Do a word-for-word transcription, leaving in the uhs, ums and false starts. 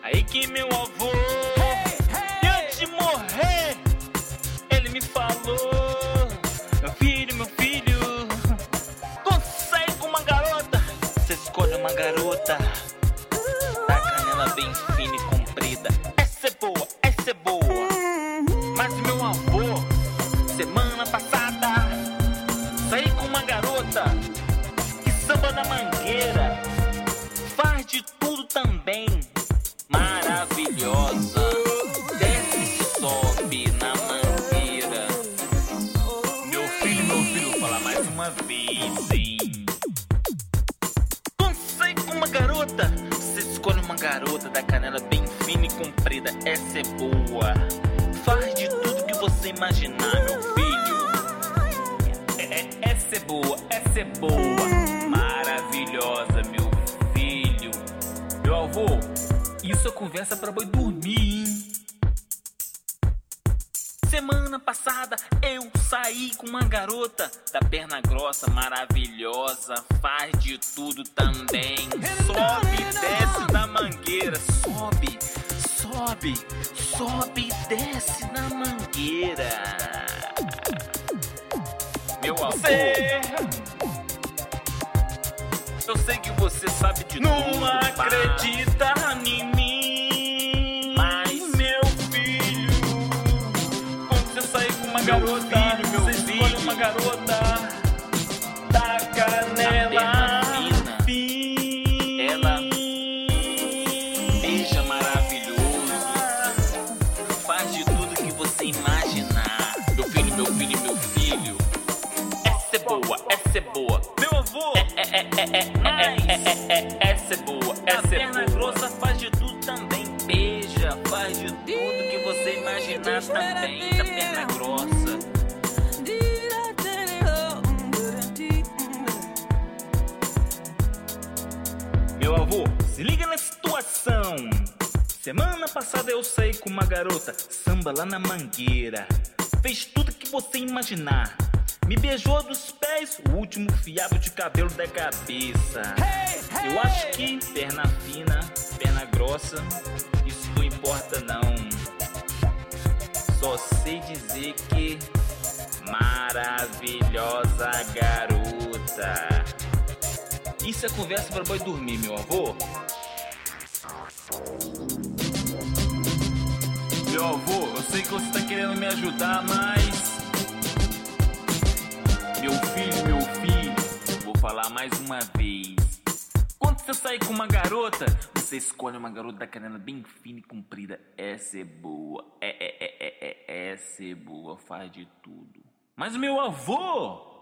Aí que meu avô, e antes de morrer, ele me falou: meu filho, meu filho, quando sai com uma garota, você escolhe uma garota da canela bem fina e comprida. Essa é boa, essa é boa. Mas meu avô, semana passada, saí com uma garota que samba na mangueira, faz de tudo também, maravilhosa. Desce e sobe na mangueira. Meu filho, meu filho, vou falar mais uma vez, hein? Quando sai com uma garota, você escolhe uma garota da canela bem fina e comprida. Essa é boa. Faz de tudo que você imaginar, meu filho. É, é, essa é boa, essa é boa. Maravilhosa, meu filho. Meu avô, isso é conversa pra boi dormir, hein? Semana passada eu saí com uma garota da perna grossa, maravilhosa, faz de tudo também. Sobe e desce da mangueira, sobe, sobe, sobe e desce na mangueira. Meu avô, você... eu sei que você sabe de Não tudo. Não acredita em mim, mas meu filho, quando você sair com uma Meu garota, filho, meu você filho. escolhe uma garota da canela fina. Ela beija maravilhoso, faz de tudo que você imaginar. Meu filho, meu filho, meu filho, essa é boa, essa é boa. Meu avô, é, é, é, é, é, é, é, é, essa é boa, essa é boa. A perna grossa faz de tudo também, beija, faz de tudo que você imaginar também, da perna grossa. Meu avô, se liga na situação. Semana passada eu saí com uma garota, samba lá na mangueira, fez tudo que você imaginar. Me beijou dos pés, o último fiado de cabelo da cabeça. Eu acho que perna fina, perna grossa, isso não importa não. Só sei dizer que maravilhosa garota. Isso é conversa para boi dormir, meu avô. Meu avô, eu sei que você tá querendo me ajudar, mas... Meu filho, meu filho, vou falar mais uma vez. Quando você sair com uma garota, você escolhe uma garota da canela bem fina e comprida. Essa é boa, é, é, é, é, é, essa é boa, faz de tudo. Mas meu avô...